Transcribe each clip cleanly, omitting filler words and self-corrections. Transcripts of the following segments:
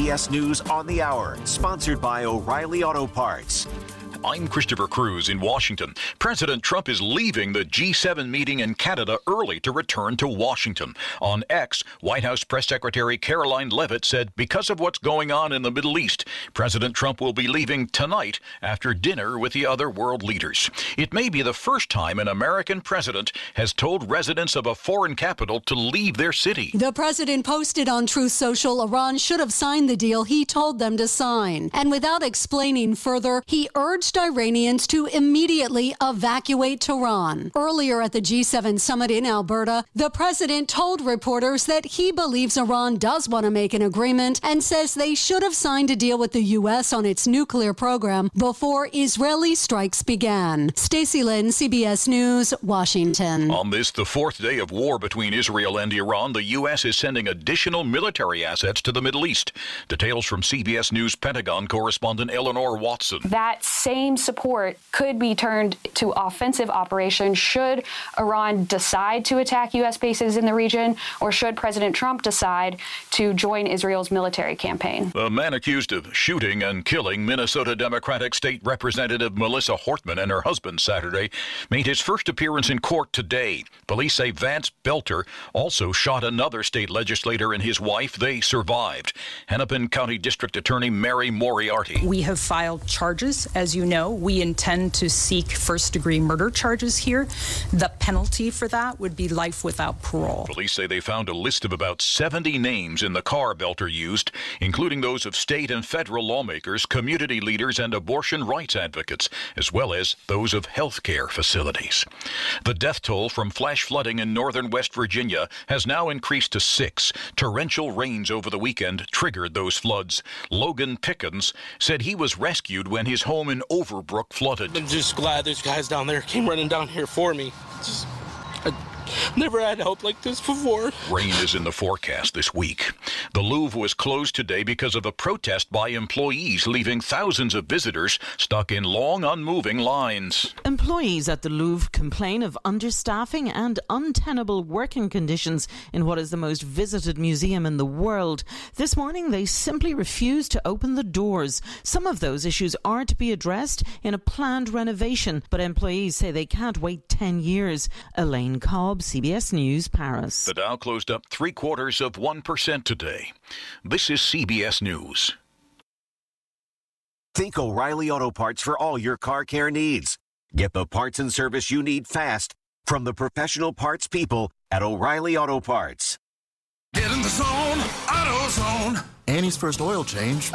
CBS News on the Hour, sponsored by O'Reilly Auto Parts. I'm Christopher Cruz in Washington. President Trump is leaving the G7 meeting in Canada early to return to Washington. On X, White House Press Secretary Caroline Leavitt said because of what's going on in the Middle East, President Trump will be leaving tonight after dinner with the other world leaders. It may be the first time an American president has told residents of a foreign capital to leave their city. The president posted on Truth Social Iran should have signed the deal he told them to sign. And without explaining further, he urged Iranians to immediately evacuate Tehran. Earlier at the G7 summit in Alberta, the president told reporters that he believes Iran does want to make an agreement and says they should have signed a deal with the U.S. on its nuclear program before Israeli strikes began. Stacey Lynn, CBS News, Washington. On this, the fourth day of war between Israel and Iran, the U.S. is sending additional military assets to the Middle East. Details from CBS News Pentagon correspondent Eleanor Watson. That same support could be turned to offensive operations should Iran decide to attack U.S. bases in the region, or should President Trump decide to join Israel's military campaign. The man accused of shooting and killing Minnesota Democratic State Representative Melissa Hortman and her husband Saturday made his first appearance in court today. Police say Vance Belter also shot another state legislator and his wife. They survived. Hennepin County District Attorney Mary Moriarty. We have filed charges, as you know. We intend to seek first-degree murder charges here. The penalty for that would be life without parole. Police say they found a list of about 70 names in the car Belter used, including those of state and federal lawmakers, community leaders, and abortion rights advocates, as well as those of health care facilities. The death toll from flash flooding in northern West Virginia has now increased to 6. Torrential rains over the weekend triggered those floods. Logan Pickens said he was rescued when his home in Overbrook flooded. I'm just glad those guys down there came running down here for me. I never had help like this before. Rain is in the forecast this week. The Louvre was closed today because of a protest by employees, leaving thousands of visitors stuck in long, unmoving lines. Employees at the Louvre complain of understaffing and untenable working conditions in what is the most visited museum in the world. This morning, they simply refuse to open the doors. Some of those issues are to be addressed in a planned renovation, but employees say they can't wait 10 years. Elaine Cobb, CBS News, Paris. The Dow closed up 0.75% today. This is CBS News. Think O'Reilly Auto Parts for all your car care needs. Get the parts and service you need fast from the professional parts people at O'Reilly Auto Parts. Get in the zone, AutoZone. Annie's first oil change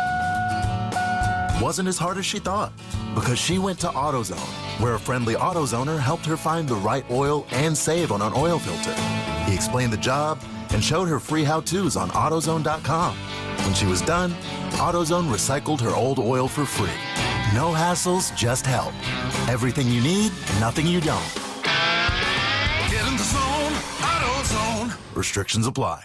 wasn't as hard as she thought because she went to AutoZone, where a friendly AutoZoner helped her find the right oil and save on an oil filter. He explained the job and showed her free how-tos on AutoZone.com. When she was done, AutoZone recycled her old oil for free. No hassles, just help. Everything you need, nothing you don't. Get in the zone, AutoZone. Restrictions apply.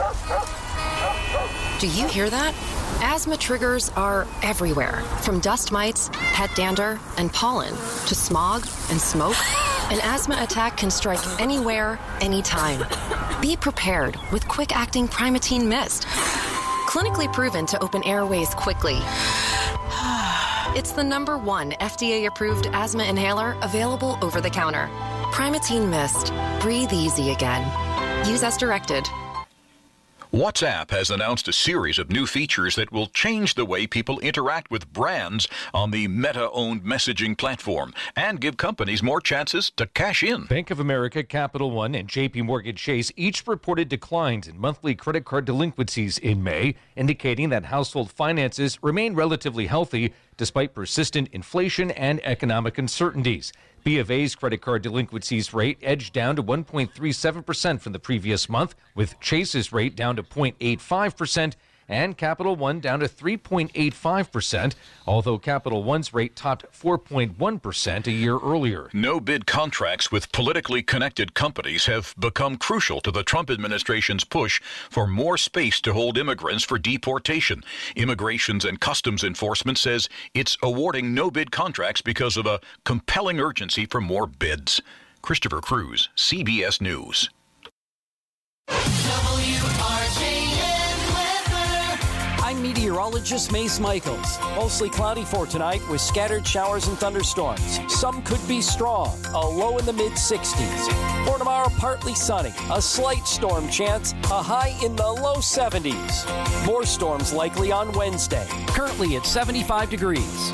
Do you hear that? Asthma triggers are everywhere, from dust mites, pet dander, and pollen, to smog and smoke. An asthma attack can strike anywhere, anytime. Be prepared with quick-acting Primatene Mist. Clinically proven to open airways quickly. It's the #1 FDA-approved asthma inhaler available over the counter. Primatene Mist. Breathe easy again. Use as directed. WhatsApp has announced a series of new features that will change the way people interact with brands on the Meta-owned messaging platform and give companies more chances to cash in. Bank of America, Capital One, and JP Morgan Chase each reported declines in monthly credit card delinquencies in May, indicating that household finances remain relatively healthy despite persistent inflation and economic uncertainties. B of A's credit card delinquencies rate edged down to 1.37% from the previous month, with Chase's rate down to 0.85% and Capital One down to 3.85%, although Capital One's rate topped 4.1% a year earlier. No-bid contracts with politically connected companies have become crucial to the Trump administration's push for more space to hold immigrants for deportation. Immigrations and Customs Enforcement says it's awarding no-bid contracts because of a compelling urgency for more bids. Christopher Cruz, CBS News. WRJN weather. I'm meteorologist Mace Michaels. Mostly cloudy for tonight with scattered showers and thunderstorms. Some could be strong, a low in the mid-60s. For tomorrow, partly sunny, a slight storm chance, a high in the low 70s. More storms likely on Wednesday. Currently at 75 degrees.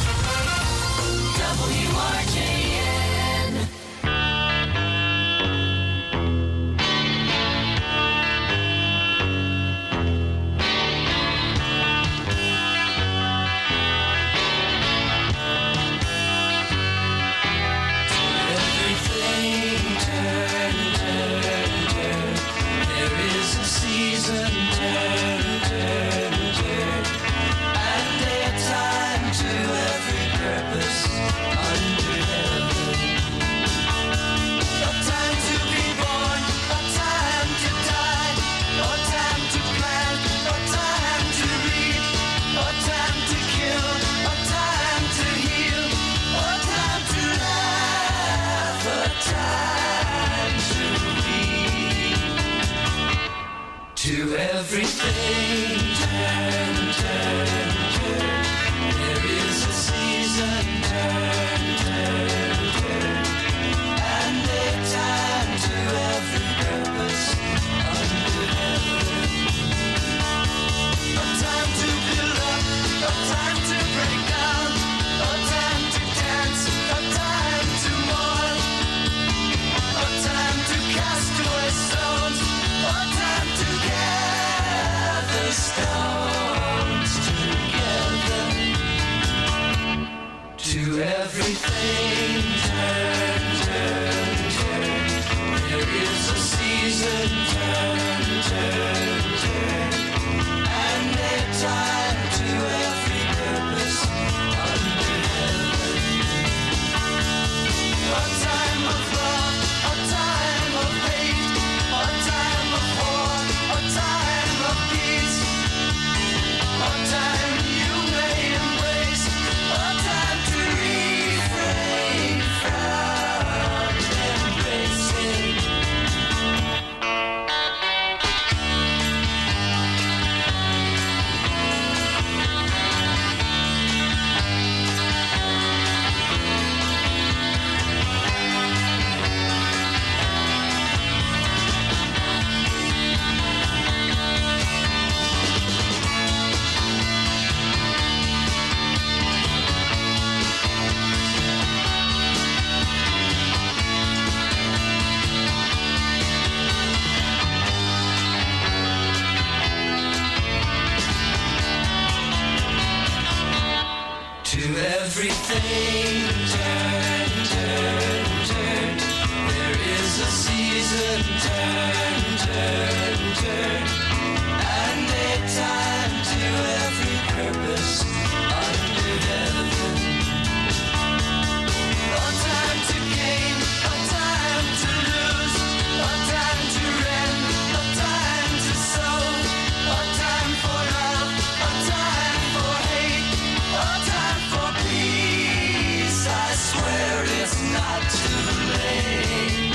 WRJN. To everything, turn, turn, turn. There is a season, turn, turn, turn. And a time to every purpose under heaven. A time to build up, a time to break down, a time to dance, a time to mourn, a time to cast away stones, a time to gather stones together. To everything, turn, turn, turn. There is a season, turn, turn, turn. And a time to every purpose under heaven. A time of love, a time of hate, a time of war, a time of peace, a time you may embrace, a time to refrain from embracing. To everything, turn, turn, turn. There is a season, turn, turn, turn. And a time to every purpose under heaven. A time to gain, a time to lose, a time to rend, a time to sow, a time for love, a time for hate, a time for peace. I swear it's not too late.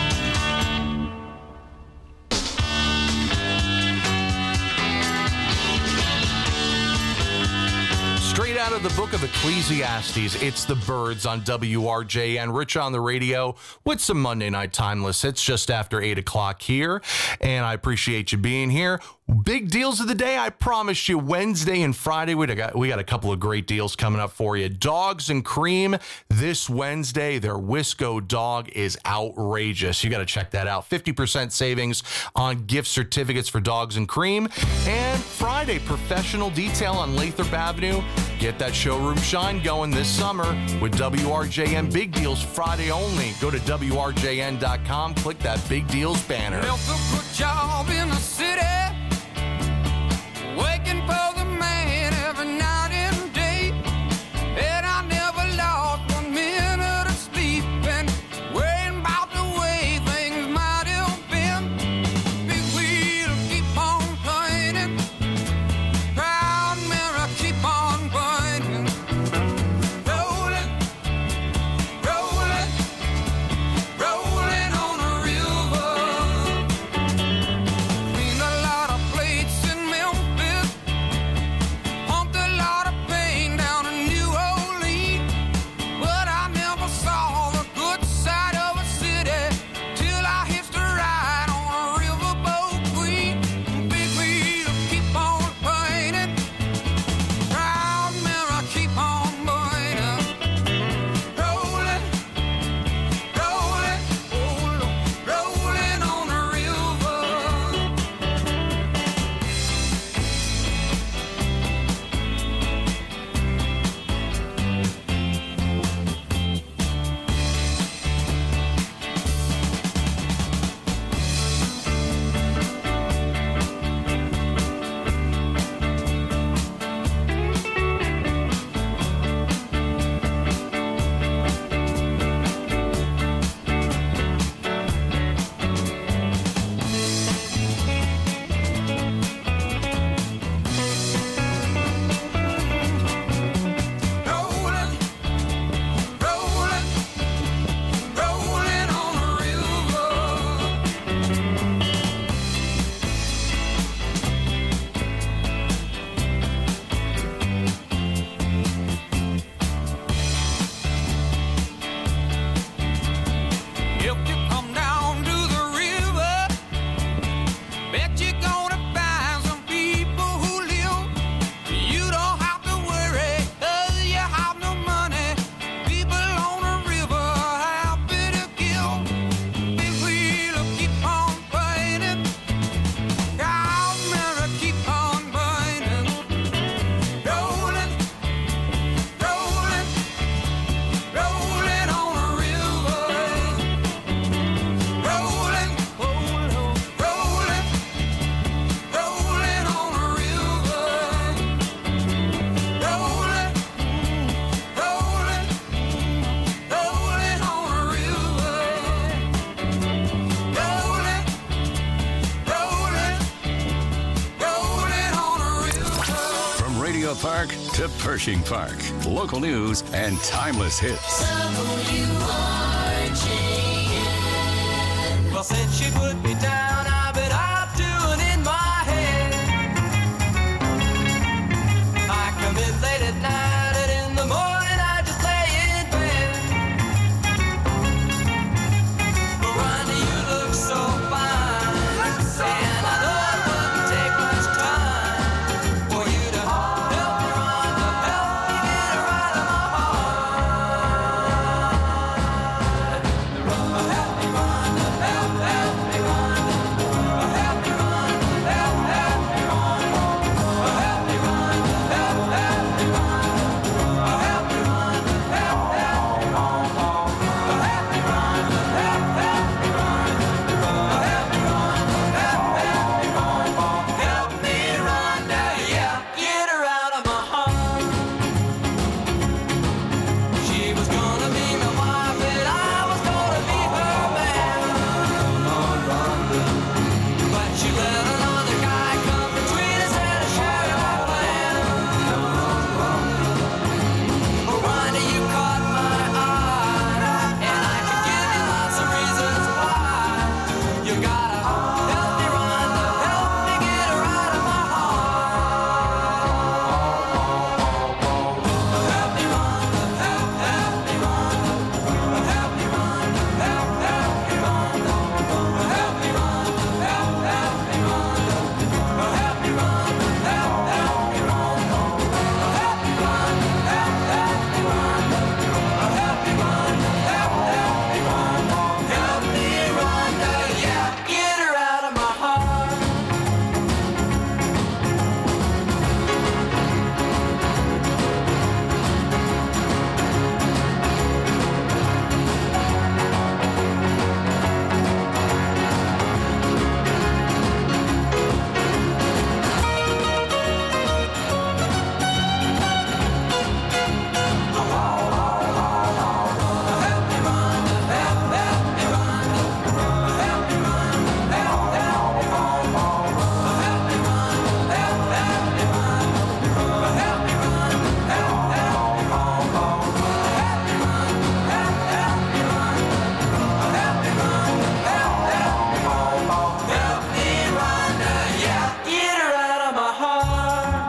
Straight out of the book of Ecclesiastes, it's the Birds on WRJN. Rich on the radio with some Monday Night Timeless hits just after 8 o'clock here. And I appreciate you being here. Big deals of the day. I promised you Wednesday and Friday. We got a couple of great deals coming up for you. Dogs and Cream this Wednesday. Their Wisco dog is outrageous. You got to check that out. 50% savings on gift certificates for Dogs and Cream. And Friday, Professional Detail on Lathrop Avenue. Get that showroom shine going this summer with WRJN Big Deals Friday only. Go to WRJN.com. Click that Big Deals banner. Built a good job in the city, waking for the man every night and day, and I never lost 1 minute of sleep and worrying about the way things might have been. Big wheel keep on turning, proud mirror keep on burning, rolling, rolling, rolling on a river. Mean a lot of Park to Pershing Park. Local news and timeless hits. Well, since she put me down, I've been up doing in my head. I come in late at night, and in the morning I just lay in bed. Miranda, you look so fine, and I know it wouldn't take much time for you to help me, Rhonda, help me get her out of my heart. Help me, Rhonda, help me, Rhonda. Help me, Rhonda, help me, Rhonda. Help me, Rhonda, help me, Rhonda. Help me, Rhonda, help me, Rhonda. Help me, Rhonda, help me, Rhonda. Help me, Rhonda, help me, Rhonda. Help me, Rhonda, yeah, get her out of my heart. She was gonna be my wife, and I was gonna be her man. But she let another guy come between us and I shared my plan. Rhonda, you caught my eye, and I could give you lots of reasons why. You gotta help me, Rhonda, help me get her out of my heart. Help me, Rhonda, help me, Rhonda. Help me, Rhonda, help me, Rhonda. Help me, Rhonda, help me, Rhonda. Help me, Rhonda, help me, Rhonda. Help me, Rhonda, help me, Rhonda. Help me, Rhonda, help me, Rhonda. Help me, Rhonda, yeah, get her out of my heart. Help me, Rhonda, yeah, get her out of my heart.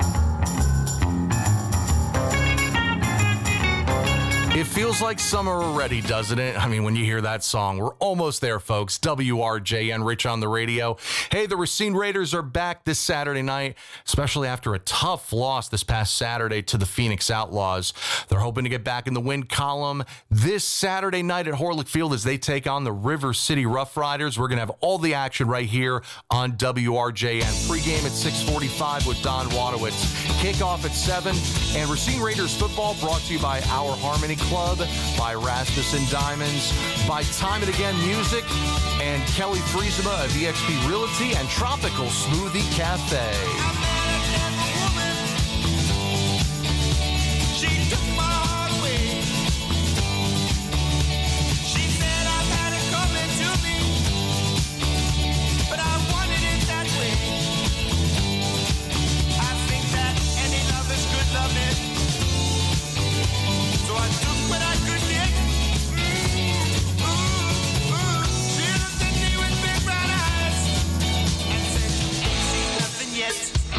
It feels like summer already, doesn't it? I mean, when you hear that song, we're almost there, folks. WRJN, Rich on the radio. Hey, the Racine Raiders are back this Saturday night, especially after a tough loss this past Saturday to the Phoenix Outlaws. They're hoping to get back in the win column this Saturday night at Horlick Field as they take on the River City Rough Riders. We're going to have all the action right here on WRJN. Pre-game at 6:45 with Don Wadowitz. Kickoff at 7. And Racine Raiders football brought to you by Our Harmony Club, by Rasmussen Diamonds, by Time It Again Music, and Kelly Friesema of eXp Realty and Tropical Smoothie Cafe. She took my heart away. She said I had it coming to me, but I wanted it that way. I think that any love is good loving, so I took what I could get. She looked at me with big brown eyes and said, "Ain't seen nothing yet."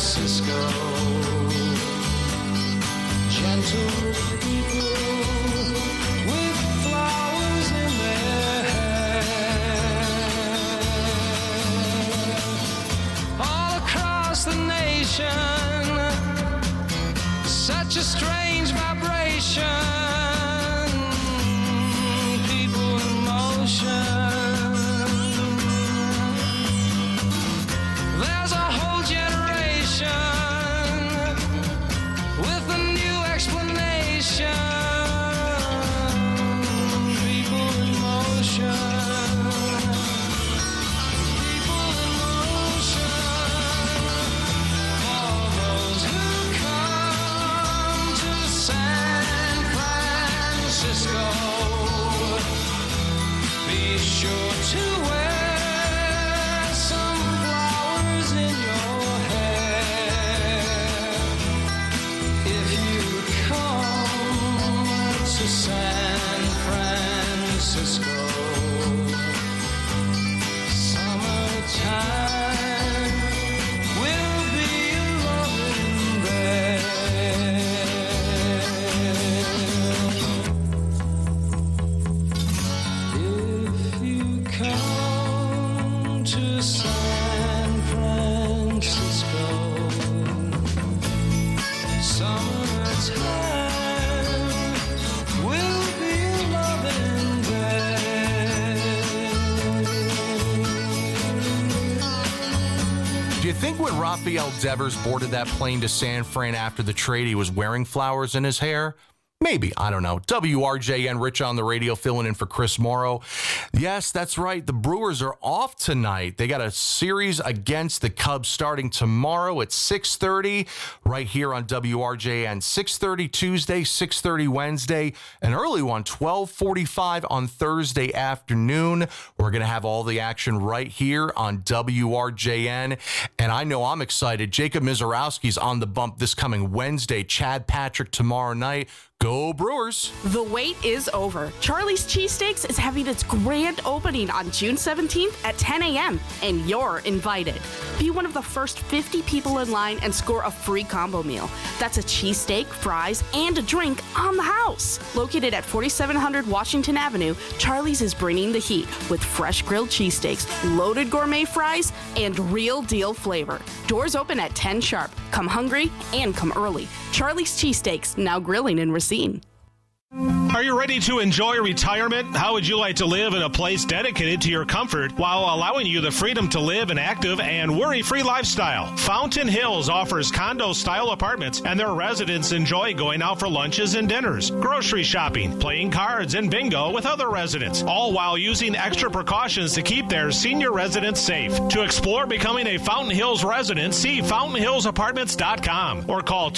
Francisco. Gentle people with flowers in their hair. All across the nation, such a strange vibration. People in motion. There's a whole generation with a new explanation. People in motion. People in motion. All those who come to San Francisco, be sure to wear some flowers in your hair. If you come to San Francisco, summertime will be loving there. If you come to San Francisco, summertime will be loving Do you think when Rafael Devers boarded that plane to San Fran after the trade, he was wearing flowers in his hair? Maybe. I don't know. WRJN, Rich on the radio, filling in for Chris Morrow. Yes, that's right. The Brewers are off tonight. They got a series against the Cubs starting tomorrow at 6:30 right here on WRJN. 6:30 Tuesday, 6:30 Wednesday, an early one, 12:45 on Thursday afternoon. We're going to have all the action right here on WRJN. And I know I'm excited. Jacob Mizorowski's on the bump this coming Wednesday. Chad Patrick tomorrow night. Go Brewers! The wait is over. Charlie's Cheesesteaks is having its grand opening on June 17th at 10 a.m., and you're invited. Be one of the first 50 people in line and score a free combo meal. That's a cheesesteak, fries, and a drink on the house. Located at 4700 Washington Avenue, Charlie's is bringing the heat with fresh grilled cheesesteaks, loaded gourmet fries, and real deal flavor. Doors open at 10 sharp. Come hungry and come early. Charlie's Cheesesteaks, now grilling in Racine. Are you ready to enjoy retirement? How would you like to live in a place dedicated to your comfort while allowing you the freedom to live an active and worry-free lifestyle? Fountain Hills offers condo-style apartments, and their residents enjoy going out for lunches and dinners, grocery shopping, playing cards, and bingo with other residents, all while using extra precautions to keep their senior residents safe. To explore becoming a Fountain Hills resident, see fountainhillsapartments.com or call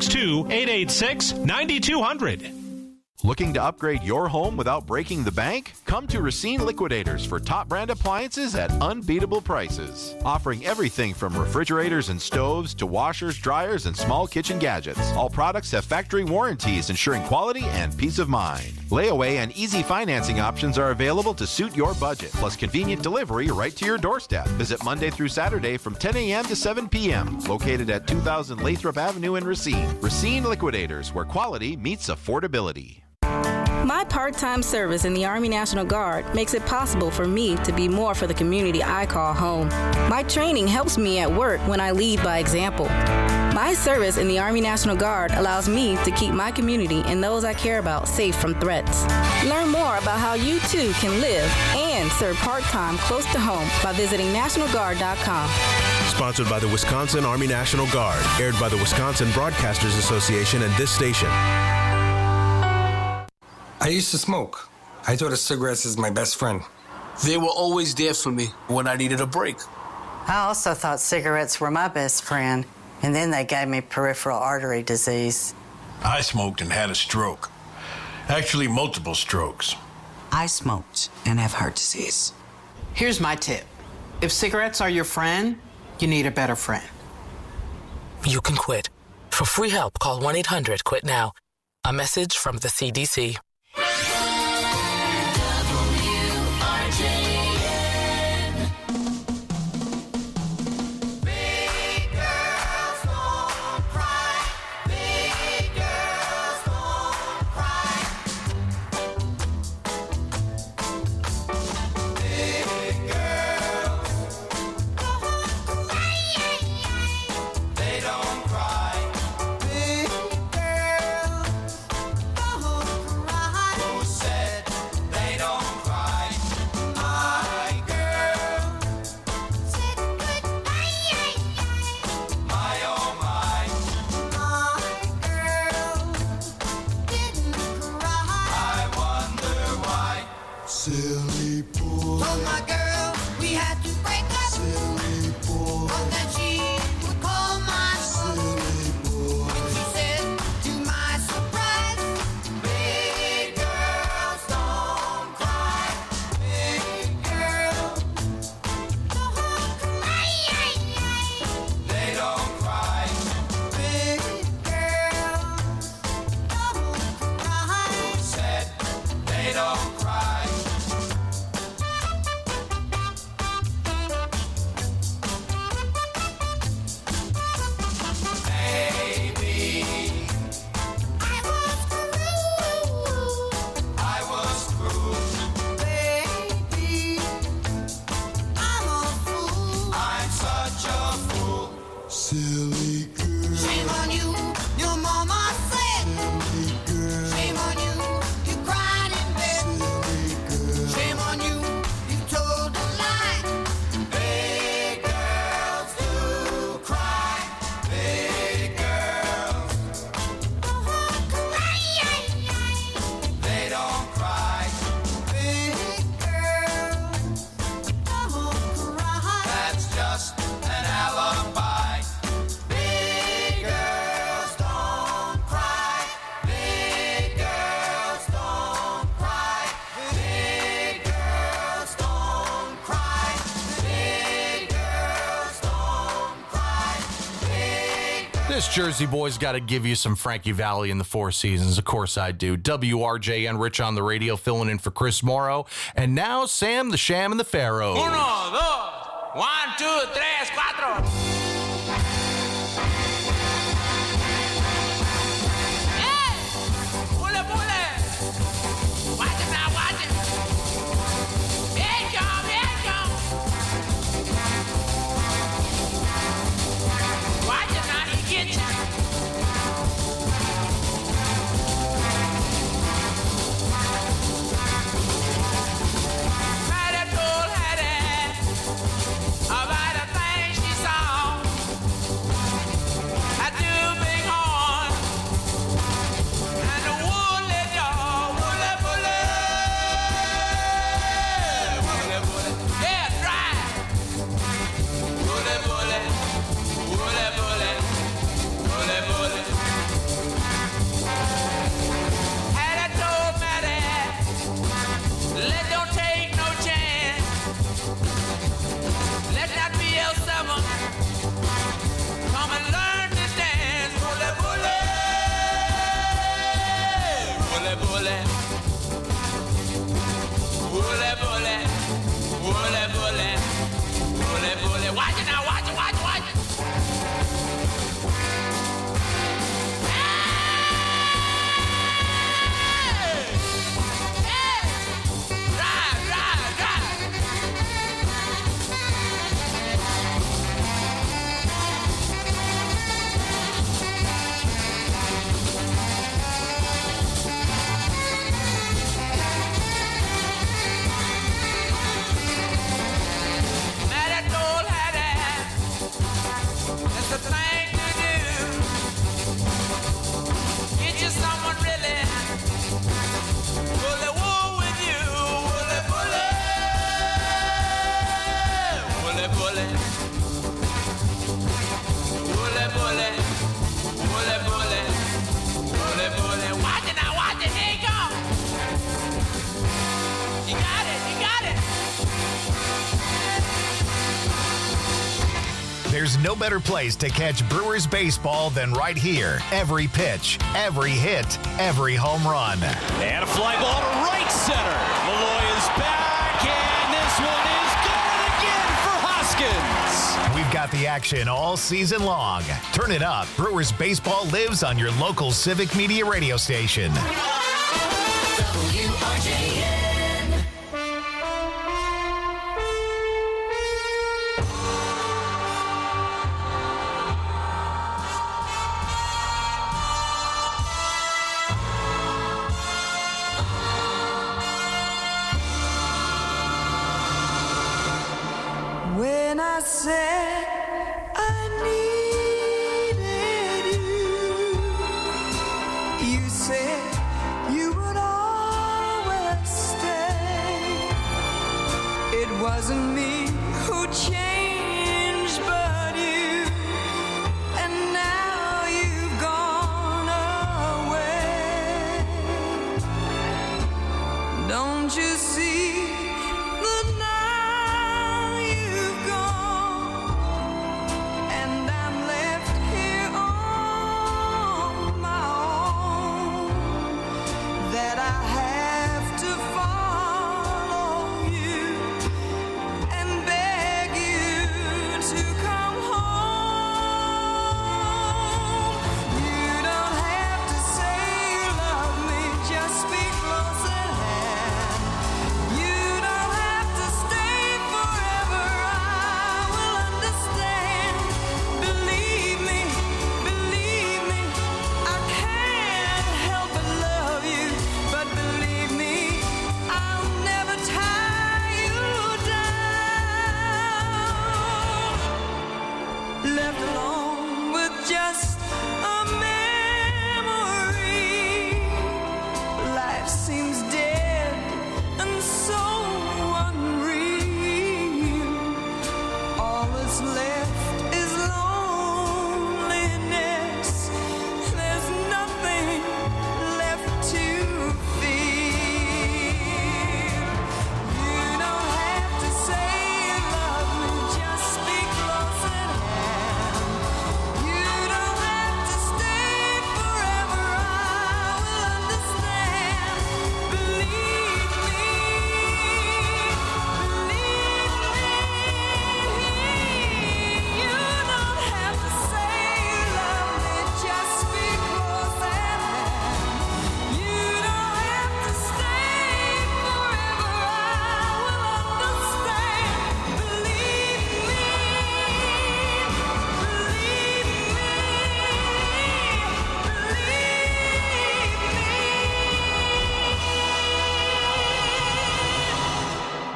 262-886-9200. Looking to upgrade your home without breaking the bank? Come to Racine Liquidators for top brand appliances at unbeatable prices. Offering everything from refrigerators and stoves to washers, dryers, and small kitchen gadgets. All products have factory warranties ensuring quality and peace of mind. Layaway and easy financing options are available to suit your budget, plus convenient delivery right to your doorstep. Visit Monday through Saturday from 10 a.m. to 7 p.m. Located at 2000 Lathrop Avenue in Racine. Racine Liquidators, where quality meets affordability. My part-time service in the Army National Guard makes it possible for me to be more for the community I call home. My training helps me at work when I lead by example. My service in the Army National Guard allows me to keep my community and those I care about safe from threats. Learn more about how you too can live and serve part-time close to home by visiting NationalGuard.com. Sponsored by the Wisconsin Army National Guard. Aired by the Wisconsin Broadcasters Association and this station. I used to smoke. I thought of cigarettes as my best friend. They were always there for me when I needed a break. I also thought cigarettes were my best friend, and then they gave me peripheral artery disease. I smoked and had a stroke. Actually, multiple strokes. I smoked and have heart disease. Here's my tip. If cigarettes are your friend, you need a better friend. You can quit. For free help, call 1-800-QUIT-NOW. A message from the CDC. Silly girl. Shame on you, your mama said. Shame on you, you cried in bed. Shame on you, you told a lie. Big girls do cry. Big girls. They don't cry. Big girls don't cry. That's just an alibi. Big girls don't cry. Big girls don't cry. Big girls don't cry. Big girls don't cry. This Jersey boy's got to give you some Frankie Valli in the Four Seasons. Of course I do. WRJN, Rich on the radio, filling in for Chris Morrow. And now Sam, the Sham, and the Pharaoh. 1, 2, 3, 4. About a thing she saw. There's no better place to catch Brewers baseball than right here. Every pitch, every hit, every home run. And a fly ball to right center. Malloy is back, and this one is going again for Hoskins. We've got the action all season long. Turn it up. Brewers baseball lives on your local Civic Media radio station. WRJN. When I said I needed you, you said you would always stay.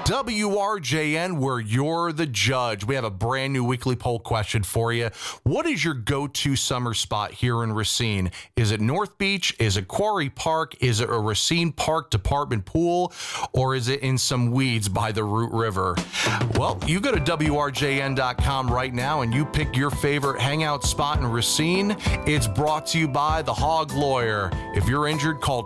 WRJN, where you're the judge. We have a brand new weekly poll question for you. What is your go-to summer spot here in Racine? Is it North Beach? Is it Quarry Park? Is it a Racine Park Department pool? Or is it in some weeds by the Root River? Well, you go to WRJN.com right now and you pick your favorite hangout spot in Racine. It's brought to you by the Hog Lawyer. If you're injured, call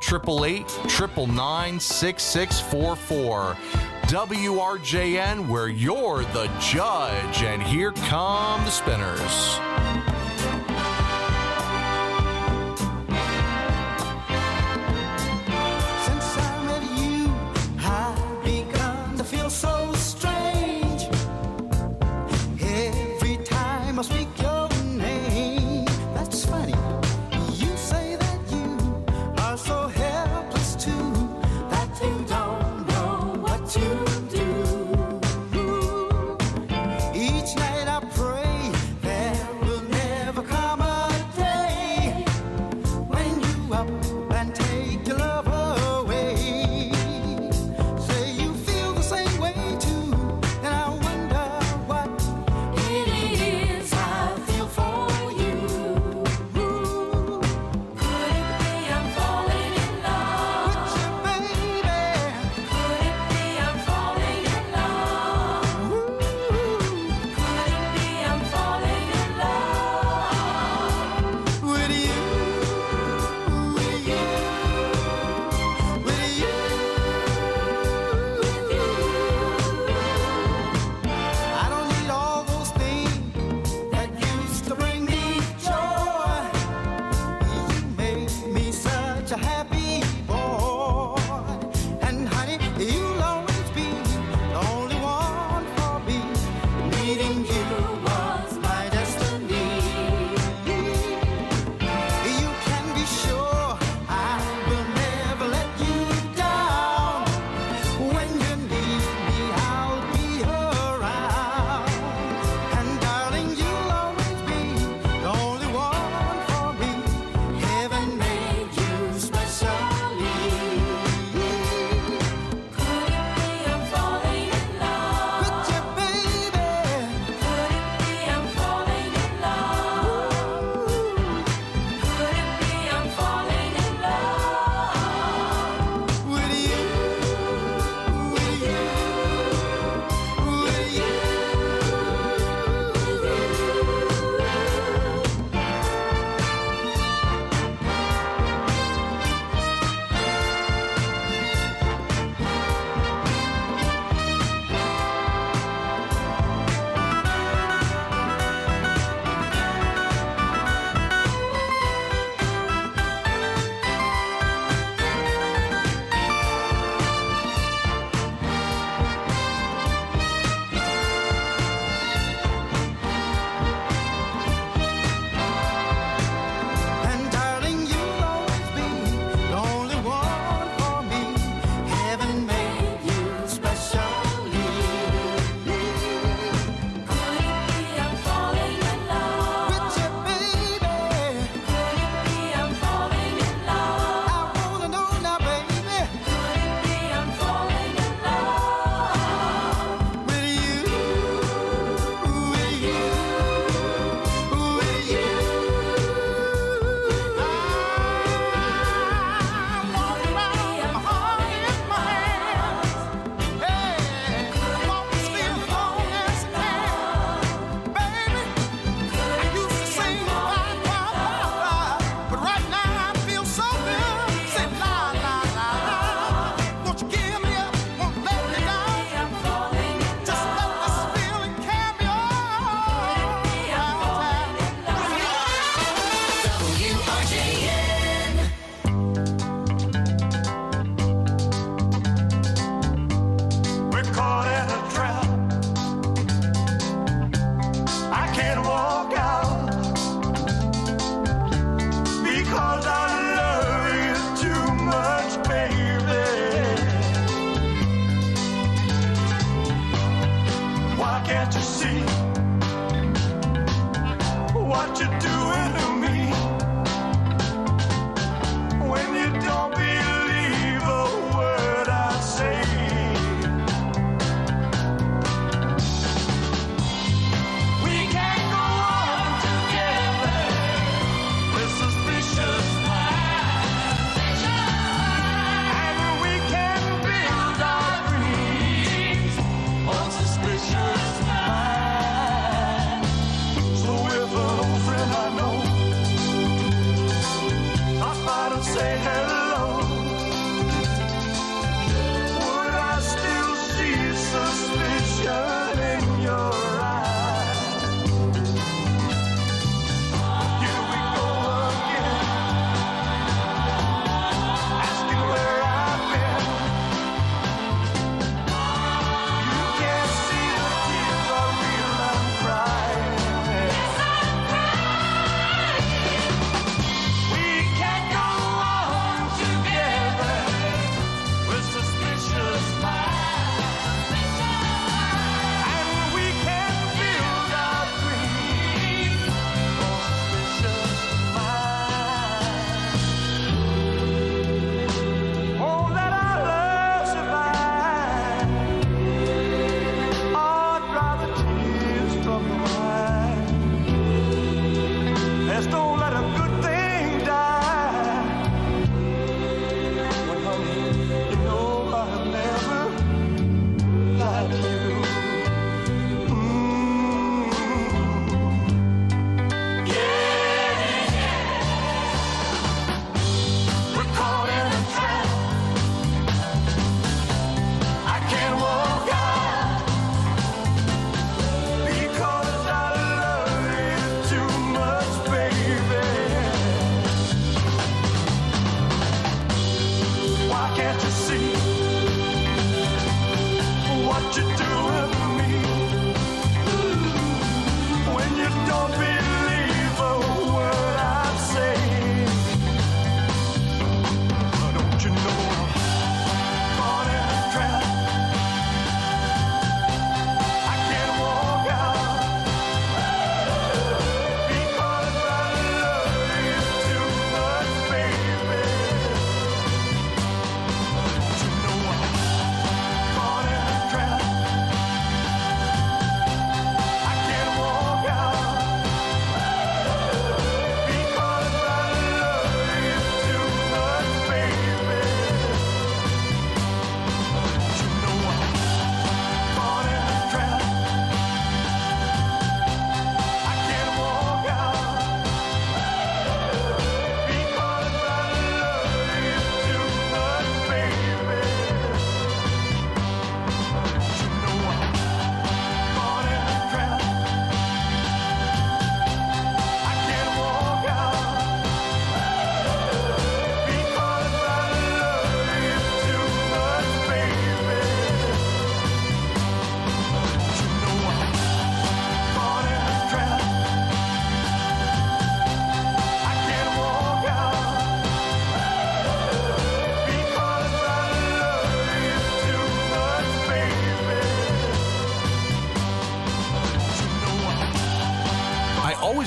888-999-6644. WRJN, where you're the judge. And here come the Spinners. Since I met you, I've begun to feel so strange. Every time I speak your name, that's funny. You say that you are so helpless too, that you don't know what to do. Each night I pray there will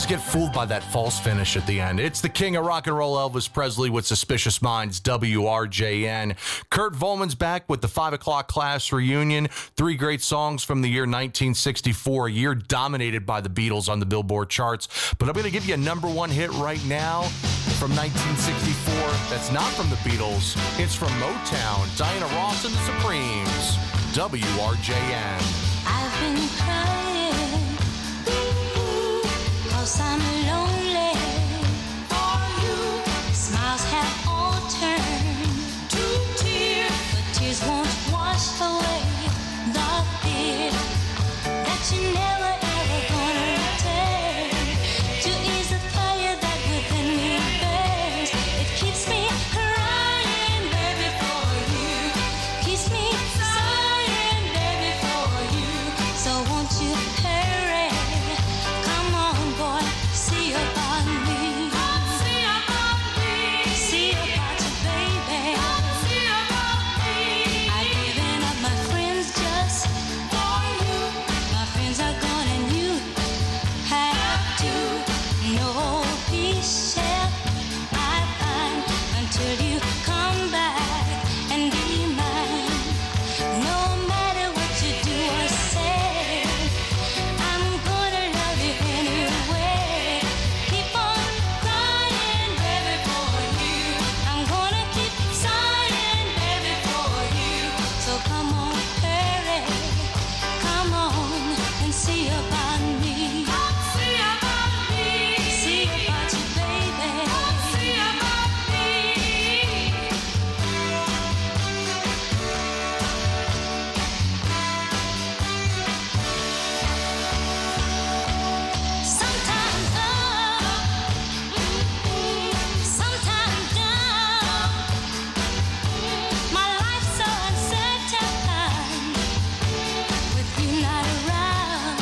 always get fooled by that false finish at the end. It's the king of rock and roll, Elvis Presley, with Suspicious Minds, WRJN. Kurt Volman's back with the 5 o'clock class reunion. 3 great songs from the year 1964, a year dominated by the Beatles on the Billboard charts. But I'm going to give you a number 1 hit right now from 1964. That's not from the Beatles. It's from Motown, Diana Ross and the Supremes, WRJN. I've been crying, 'cause I'm lonely for you. Smiles have all turned to tears, but tears won't wash away the fear that you never ever gonna return. To ease the fire that within me burns, it keeps me crying, baby, for you. Keeps me sighing, baby, for you. So won't you hurry? Come on, boy, see about me. See about me. See about you, baby. See about me. I've given up my friends just for you. My friends are gone and you have to. No peace shall I find until you come back and be mine. No matter what you do or say, I'm gonna love you anyway. Keep on crying, baby, for you. I'm gonna keep sighing, baby, for you. So come on, hurry, come on and see about me. See about me. See about you, baby. See about me. Sometimes up, sometimes down. My life's so uncertain with you not around.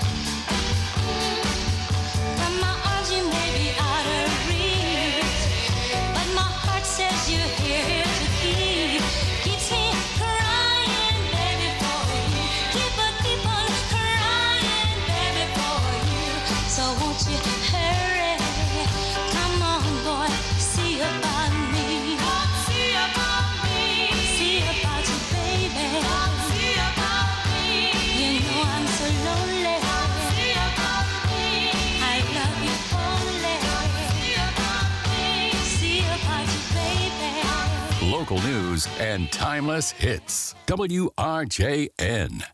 From my arms you may be out of reach, but my heart says you're here to keep. Keeps me crying, baby, for you. Keep on crying, baby, for you. So won't you hurry? Come on, boy, see about me. See about me. See about you, baby. See about me. You know I'm so lonely. See about me. I love you only. See about me. See about you, baby. Local news and timeless hits. WRJN.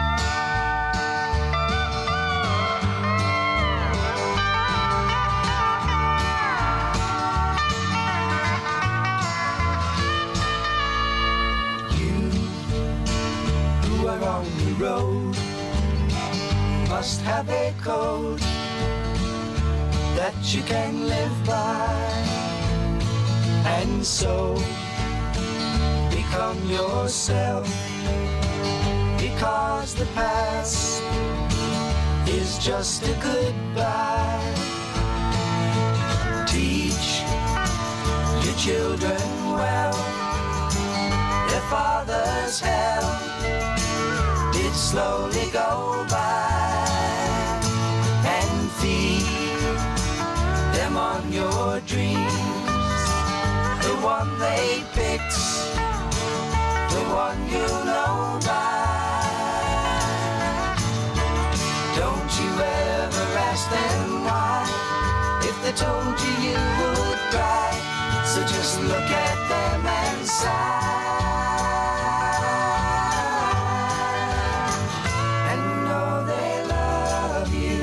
Who are on the road must have a code that you can live by, and so become yourself, because the past is just a goodbye. Teach your children well. Their father's hell did slowly go by, and feed them on your dreams, the one they picked, the one you know by. Don't you ever ask them why, if they told you you would cry. So just look at them and sigh, and know they love you.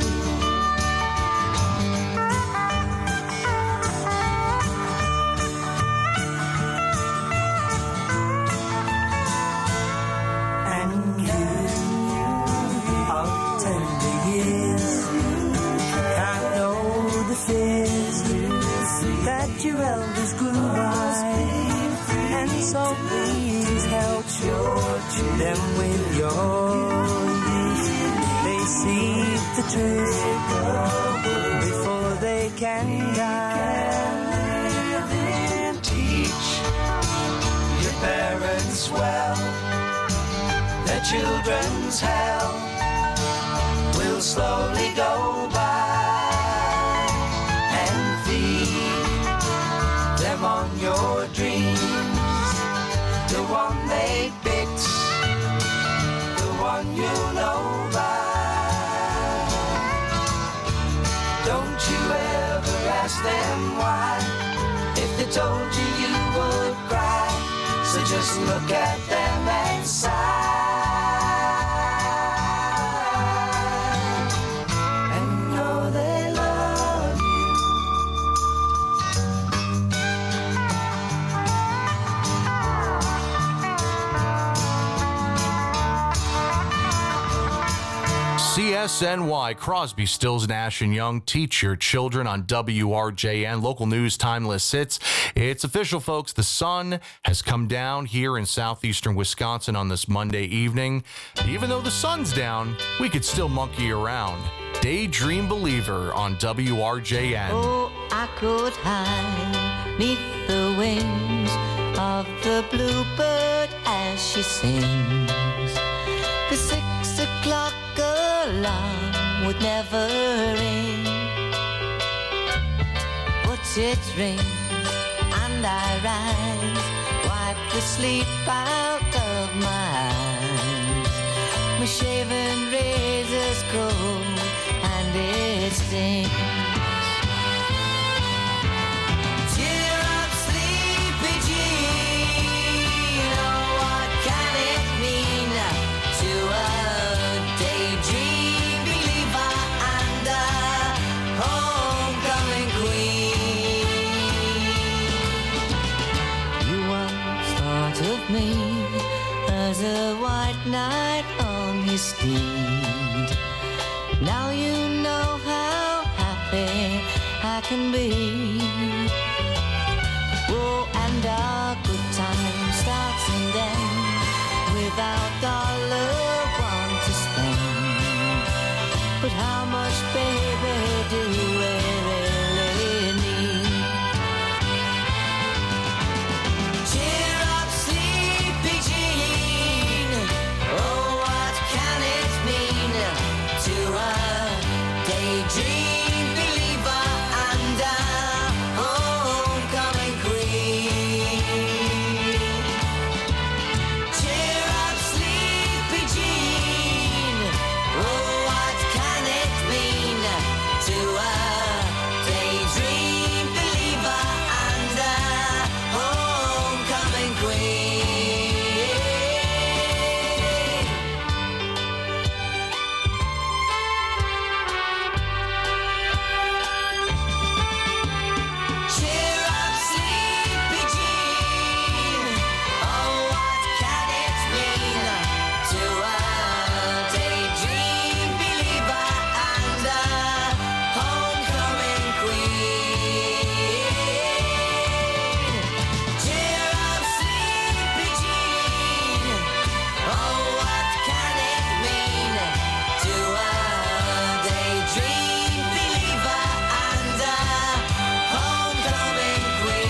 And you of tender years can't know the fears that your elders grew by, and so please help them with your youth. They see the truth before they can die. Teach your parents well, their children's hell will slowly go by. ask them why. If they told you, you would cry. So just look at them and sigh. And know they love you. CSNY, Crosby, Stills, Nash & Young. Teach your children on WRJN. Local news, timeless hits. It's official, folks. The sun has come down here in southeastern Wisconsin on this Monday evening. Even though the sun's down, we could still monkey around. Daydream Believer on WRJN. Oh, I could hide neath the wings of the bluebird as she sings. The 6 o'clock alarm would never ring, but it rings and I rise, wipe the sleep out of my eyes. My shaven razor's cold and it stings. Cheer up, sleepy Jean. Oh, what can it mean to a daydream believer and a homecoming queen? You once thought of me as a white knight on his steed. Now you know how happy I can be. Oh, and our good time starts and ends without dollar one to spend. But how much, baby, do we really need? Cheer up, sleepy Jean. Oh, what can it mean to a daydream believer and a homecoming queen? Cheer up, sleepy Jean. Oh, what can it mean to a daydream believer and a homecoming queen? Cheer up, sleepy Jean. Oh, what can it mean to a daydream believer and a homecoming queen? Cheer up, sleepy Jean. Oh, what can it mean to a daydream believer and a homecoming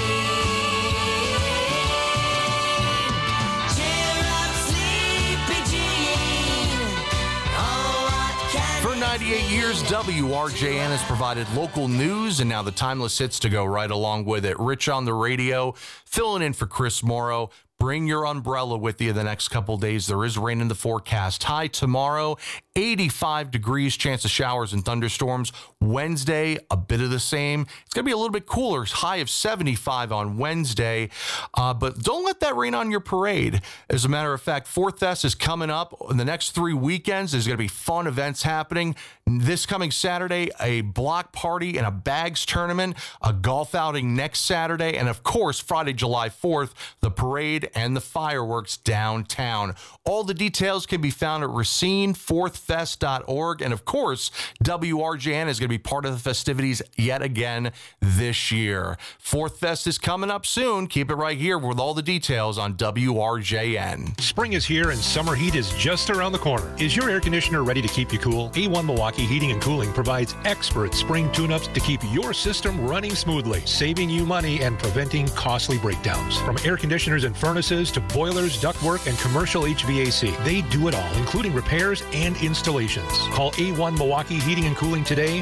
queen? Cheer up, sleepy Jean. Oh, what can For 98 years, WRJN has provided local news and now the timeless hits to go right along with it. Rich on the radio, filling in for Chris Morrow. Bring your umbrella with you the next couple days. There is rain in the forecast. High tomorrow, 85 degrees, chance of showers and thunderstorms. Wednesday, a bit of the same. It's going to be a little bit cooler, high of 75 on Wednesday. But don't let that rain on your parade. As a matter of fact, Fourth Fest is coming up in the next 3 weekends. There's going to be fun events happening. This coming Saturday, a block party and a bags tournament, a golf outing next Saturday, and of course, Friday, July 4th, the parade and the fireworks downtown. All the details can be found at RacineFourthFest.org. And of course, WRJN is going to be part of the festivities yet again this year. Fourth Fest is coming up soon. Keep it right here with all the details on WRJN. Spring is here and summer heat is just around the corner. Is your air conditioner ready to keep you cool? A1 Milwaukee Heating and Cooling provides expert spring tune-ups to keep your system running smoothly, saving you money and preventing costly breakdowns. From air conditioners and furnaces to boilers, ductwork, and commercial HVAC, they do it all, including repairs and installations. Call A1 Milwaukee Heating and Cooling today,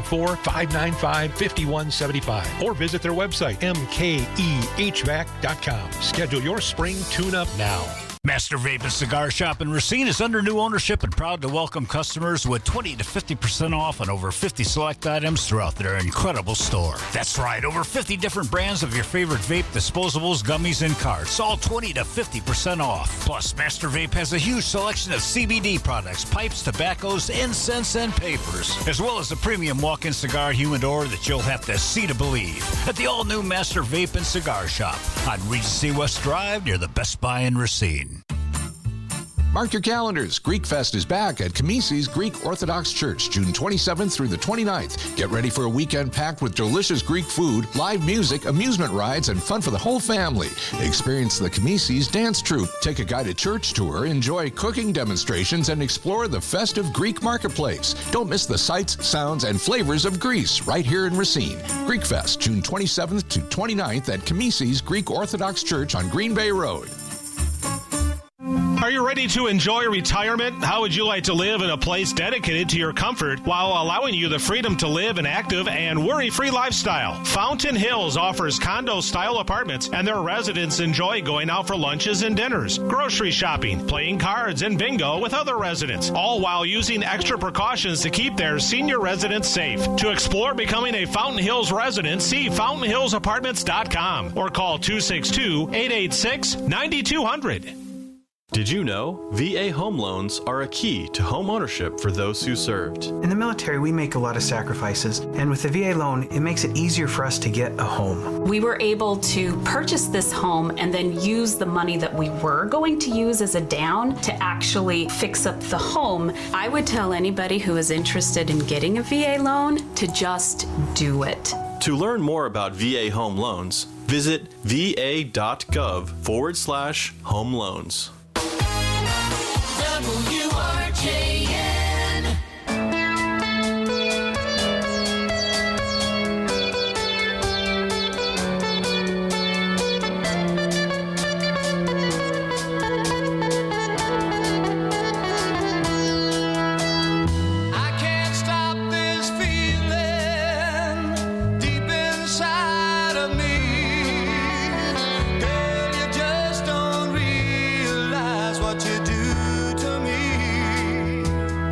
414-595-5175, or visit their website, mkehvac.com. Schedule your spring tune-up now. Master Vape and Cigar Shop in Racine is under new ownership and proud to welcome customers with 20 to 50% off on over 50 select items throughout their incredible store. That's right, over 50 different brands of your favorite vape, disposables, gummies, and carts, all 20 to 50% off. Plus, Master Vape has a huge selection of CBD products, pipes, tobaccos, incense, and papers, as well as a premium walk-in cigar humidor that you'll have to see to believe at the all-new Master Vape and Cigar Shop on Regency West Drive near the Best Buy in Racine. Mark your calendars. Greek Fest is back at Kamisi's Greek Orthodox Church, June 27th through the 29th. Get ready for a weekend packed with delicious Greek food, live music, amusement rides, and fun for the whole family. Experience the Kamisi's dance troupe, take a guided church tour, enjoy cooking demonstrations, and explore the festive Greek marketplace. Don't miss the sights, sounds, and flavors of Greece right here in Racine. Greek Fest, June 27th to 29th at Kamisi's Greek Orthodox Church on Green Bay Road. Are you ready to enjoy retirement? How would you like to live in a place dedicated to your comfort while allowing you the freedom to live an active and worry-free lifestyle? Fountain Hills offers condo-style apartments, and their residents enjoy going out for lunches and dinners, grocery shopping, playing cards, and bingo with other residents, all while using extra precautions to keep their senior residents safe. To explore becoming a Fountain Hills resident, see fountainhillsapartments.com or call 262-886-9200. Did you know VA home loans are a key to home ownership for those who served? In the military, we make a lot of sacrifices, and with the VA loan, it makes it easier for us to get a home. We were able to purchase this home and then use the money that we were going to use as a down to actually fix up the home. I would tell anybody who is interested in getting a VA loan to just do it. To learn more about VA home loans, visit va.gov/home loans. WRJN. I can't stop this feeling deep inside of me. Girl, you just don't realize what you do to me.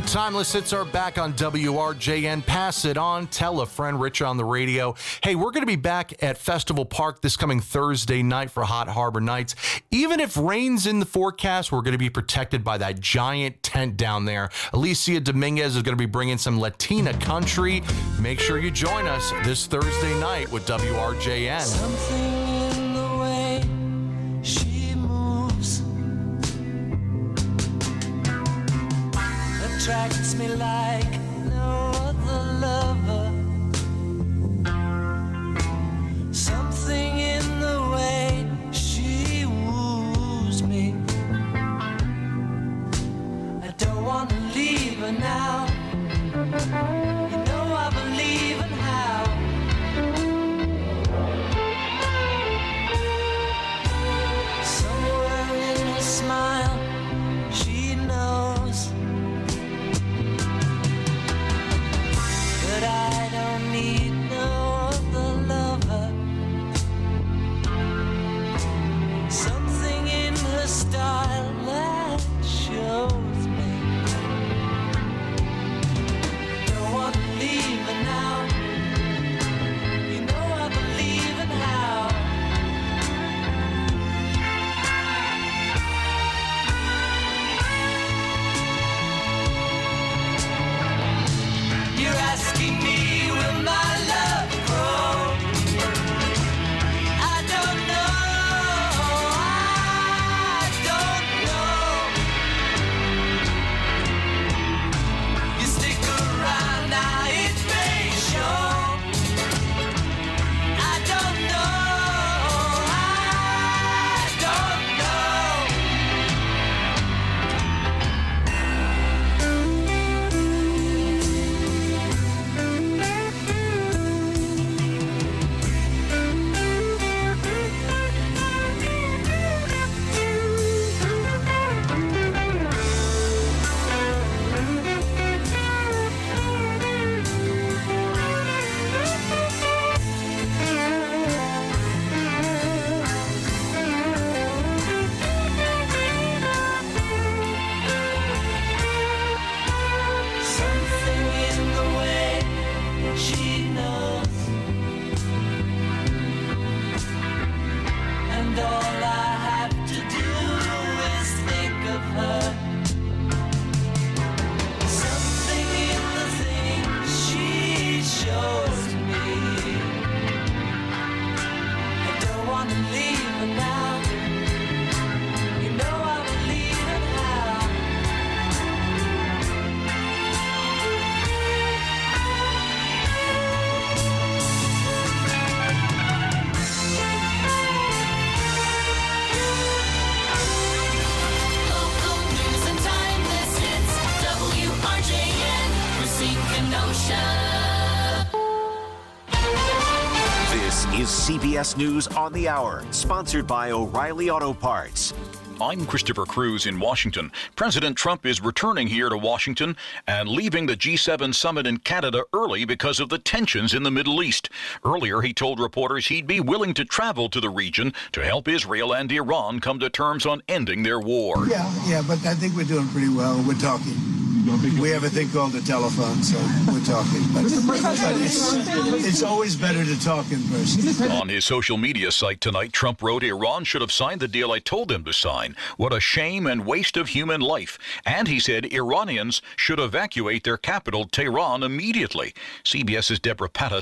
Timeless Hits are back on WRJN. Pass it on. Tell a friend. Rich on the radio. Hey, we're going to be back at Festival Park this coming Thursday night for Hot Harbor Nights. Even if rain's in the forecast, we're going to be protected by that giant tent down there. Alicia Dominguez is going to be bringing some Latina country. Make sure you join us this Thursday night with WRJN. Something in the way she moves attracts me like no other lover. Something in the way she woos me. I don't want to leave her now. You know I believe in how. Somewhere in her smile, she knows that I don't need no other lover. Something in her style that shows me. Don't want to leave her now. You know I believe in how. You're asking me, will my love grow? I don't know. I don't know. You stick around now, it may show. I don't know. I don't know. Something in the way she knows, and all I have to do is think of her. Something in the things she shows me. I don't want to leave her now. You know I believe in how. Local news and timeless hits. WRJN, Racine Kenosha. This is CBS News on the Hour, sponsored by O'Reilly Auto Parts. I'm Christopher Cruz in Washington. President Trump is returning here to Washington and leaving the G7 summit in Canada early because of the tensions in the Middle East. Earlier, he told reporters he'd be willing to travel to the region to help Israel and Iran come to terms on ending their war. Yeah, but I think we're doing pretty well. We're talking. We have a thing called the telephone, so we're talking. But it's always better to talk in person. On his social media site tonight, Trump wrote, "Iran should have signed the deal I told them to sign. What a shame and waste of human life." And he said Iranians should evacuate their capital, Tehran, immediately. CBS's Deborah Pattis